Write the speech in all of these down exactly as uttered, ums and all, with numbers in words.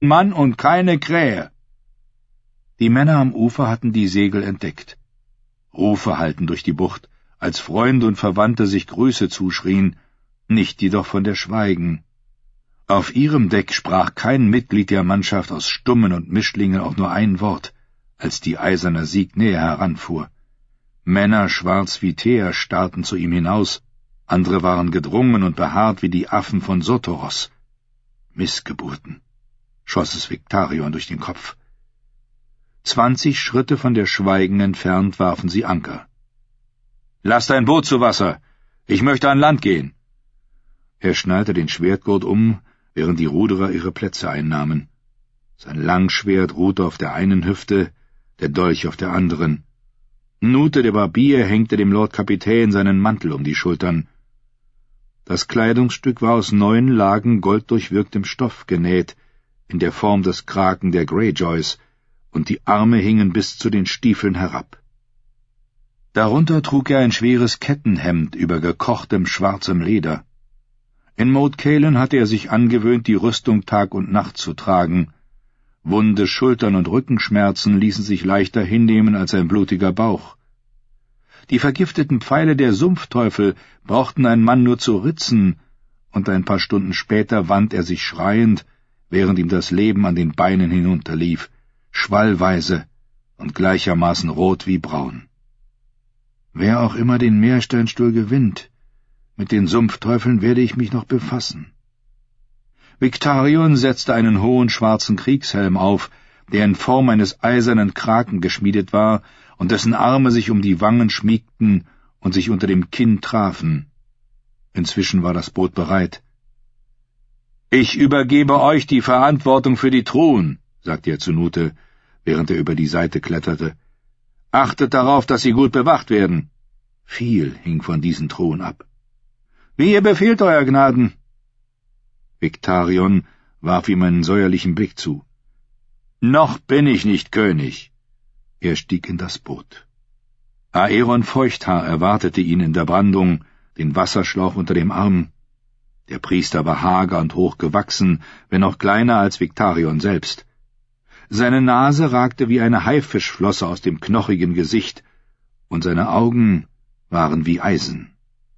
Mann und keine Krähe!« Die Männer am Ufer hatten die Segel entdeckt. Rufe hallten durch die Bucht, als Freunde und Verwandte sich Grüße zuschrien, nicht jedoch von der Schweigen. Auf ihrem Deck sprach kein Mitglied der Mannschaft aus Stummen und Mischlingen auch nur ein Wort, als die eiserne Sieg näher heranfuhr. Männer schwarz wie Teer starrten zu ihm hinaus, andere waren gedrungen und behaart wie die Affen von Sotoros. Missgeburten, schoss es Victarion durch den Kopf. Zwanzig Schritte von der Schweigen entfernt warfen sie Anker. »Lasst ein Boot zu Wasser! Ich möchte an Land gehen!« Er schnallte den Schwertgurt um, während die Ruderer ihre Plätze einnahmen. Sein Langschwert ruhte auf der einen Hüfte, der Dolch auf der anderen. Nute der Barbier hängte dem Lord Kapitän seinen Mantel um die Schultern. Das Kleidungsstück war aus neun Lagen golddurchwirktem Stoff genäht, in der Form des Kraken der Greyjoys, und die Arme hingen bis zu den Stiefeln herab. Darunter trug er ein schweres Kettenhemd über gekochtem schwarzem Leder. In Moat Cailin hatte er sich angewöhnt, die Rüstung Tag und Nacht zu tragen. Wunde Schultern und Rückenschmerzen ließen sich leichter hinnehmen als ein blutiger Bauch. Die vergifteten Pfeile der Sumpfteufel brauchten einen Mann nur zu ritzen, und ein paar Stunden später wand er sich schreiend, während ihm das Leben an den Beinen hinunterlief, schwallweise und gleichermaßen rot wie braun. Wer auch immer den Meersteinstuhl gewinnt, mit den Sumpfteufeln werde ich mich noch befassen. Victarion setzte einen hohen schwarzen Kriegshelm auf, der in Form eines eisernen Kraken geschmiedet war und dessen Arme sich um die Wangen schmiegten und sich unter dem Kinn trafen. Inzwischen war das Boot bereit. »Ich übergebe euch die Verantwortung für die Truhen«, sagte er zu Nute, während er über die Seite kletterte. »Achtet darauf, dass sie gut bewacht werden.« Viel hing von diesen Truhen ab. »Wie ihr befehlt, Euer Gnaden.« Victarion warf ihm einen säuerlichen Blick zu. »Noch bin ich nicht König.« Er stieg in das Boot. Aeron Feuchthaar erwartete ihn in der Brandung, den Wasserschlauch unter dem Arm. Der Priester war hager und hochgewachsen, wenn auch kleiner als Victarion selbst. Seine Nase ragte wie eine Haifischflosse aus dem knochigen Gesicht, und seine Augen waren wie Eisen.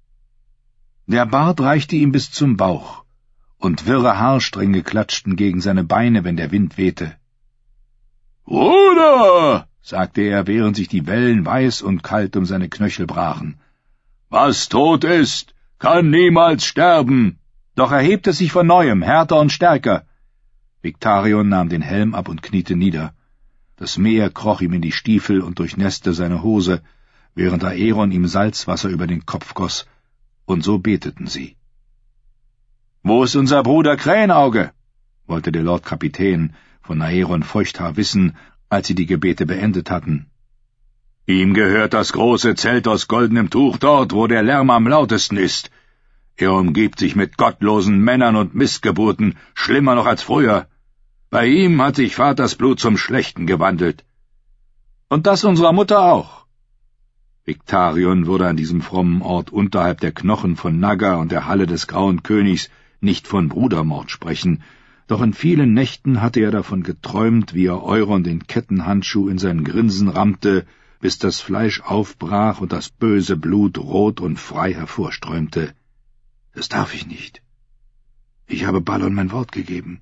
Der Bart reichte ihm bis zum Bauch, und wirre Haarstränge klatschten gegen seine Beine, wenn der Wind wehte. »Bruder«, sagte er, während sich die Wellen weiß und kalt um seine Knöchel brachen, »was tot ist, kann niemals sterben.« Doch erhebte sich von neuem, härter und stärker. Victarion nahm den Helm ab und kniete nieder. Das Meer kroch ihm in die Stiefel und durchnässte seine Hose, während Aeron ihm Salzwasser über den Kopf goss, und so beteten sie. »Wo ist unser Bruder Krähenauge?« wollte der Lord Kapitän von Aeron Feuchthaar wissen, als sie die Gebete beendet hatten. »Ihm gehört das große Zelt aus goldenem Tuch dort, wo der Lärm am lautesten ist. Er umgibt sich mit gottlosen Männern und Missgeburten, schlimmer noch als früher. Bei ihm hat sich Vaters Blut zum Schlechten gewandelt. Und das unserer Mutter auch.« Victarion würde an diesem frommen Ort unterhalb der Knochen von Naga und der Halle des Grauen Königs nicht von Brudermord sprechen, doch in vielen Nächten hatte er davon geträumt, wie er Euron den Kettenhandschuh in sein Grinsen rammte, bis das Fleisch aufbrach und das böse Blut rot und frei hervorströmte. »Das darf ich nicht. Ich habe Balon mein Wort gegeben.«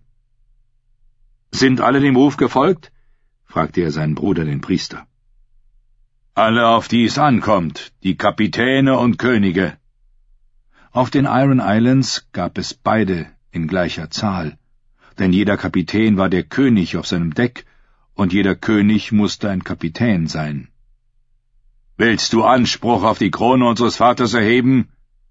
»Sind alle dem Ruf gefolgt?« fragte er seinen Bruder, den Priester. »Alle, auf die es ankommt, die Kapitäne und Könige.« Auf den Iron Islands gab es beide in gleicher Zahl, denn jeder Kapitän war der König auf seinem Deck, und jeder König musste ein Kapitän sein. »Willst du Anspruch auf die Krone unseres Vaters erheben?«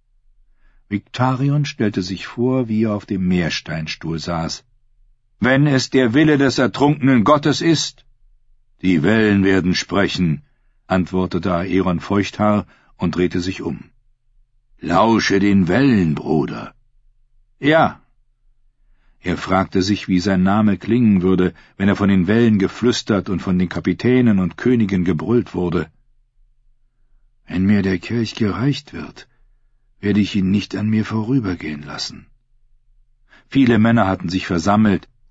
Victarion stellte sich vor, wie er auf dem Meersteinstuhl saß. »Wenn es der Wille des ertrunkenen Gottes ist?« »Die Wellen werden sprechen«, antwortete Aeron Feuchthaar und drehte sich um. »Lausche den Wellen, Bruder.« »Ja.« Er fragte sich, wie sein Name klingen würde, wenn er von den Wellen geflüstert und von den Kapitänen und Königen gebrüllt wurde. »Wenn mir der Kelch gereicht wird, werde ich ihn nicht an mir vorübergehen lassen.« Viele Männer hatten sich versammelt,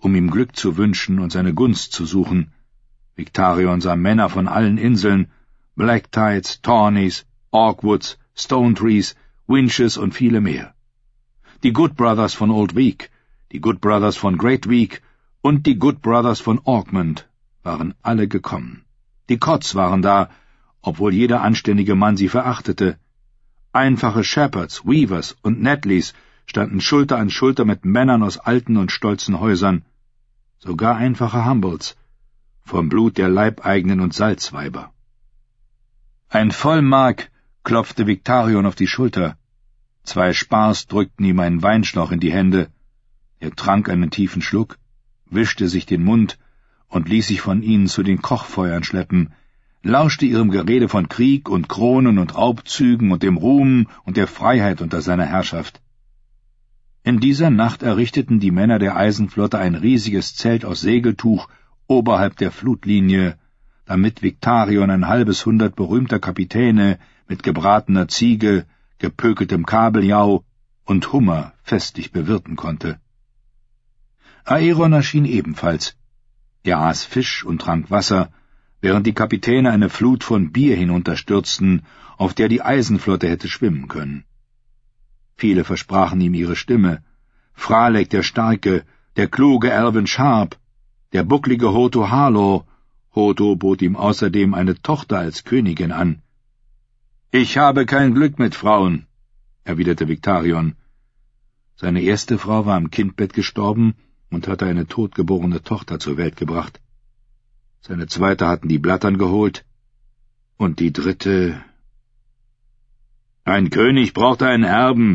um ihm Glück zu wünschen und seine Gunst zu suchen. Victarion sah Männer von allen Inseln, Blacktides, Tawneys, Orkwoods, Stonetrees, Winches und viele mehr. Die Good Brothers von Old Week, die Good Brothers von Great Week und die Good Brothers von Orkmond waren alle gekommen. Die Cods waren da, obwohl jeder anständige Mann sie verachtete. Einfache Shepherds, Weavers und Netleys standen Schulter an Schulter mit Männern aus alten und stolzen Häusern, sogar einfache Humbolds, vom Blut der Leibeigenen und Salzweiber. Ein Vollmark klopfte Victarion auf die Schulter. Zwei Spars drückten ihm einen Weinschlauch in die Hände. Er trank einen tiefen Schluck, wischte sich den Mund und ließ sich von ihnen zu den Kochfeuern schleppen, lauschte ihrem Gerede von Krieg und Kronen und Raubzügen und dem Ruhm und der Freiheit unter seiner Herrschaft. In dieser Nacht errichteten die Männer der Eisenflotte ein riesiges Zelt aus Segeltuch oberhalb der Flutlinie, damit Victarion ein halbes Hundert berühmter Kapitäne mit gebratener Ziege, gepökeltem Kabeljau und Hummer festlich bewirten konnte. Aeron erschien ebenfalls. Er aß Fisch und trank Wasser, während die Kapitäne eine Flut von Bier hinunterstürzten, auf der die Eisenflotte hätte schwimmen können. Viele versprachen ihm ihre Stimme. Fralek der Starke, der kluge Alvin Sharp, der bucklige Hoto Harlow. Hoto bot ihm außerdem eine Tochter als Königin an. »Ich habe kein Glück mit Frauen«, erwiderte Victarion. Seine erste Frau war im Kindbett gestorben und hatte eine totgeborene Tochter zur Welt gebracht. Seine zweite hatten die Blattern geholt, und die dritte... »Ein König braucht einen Erben«,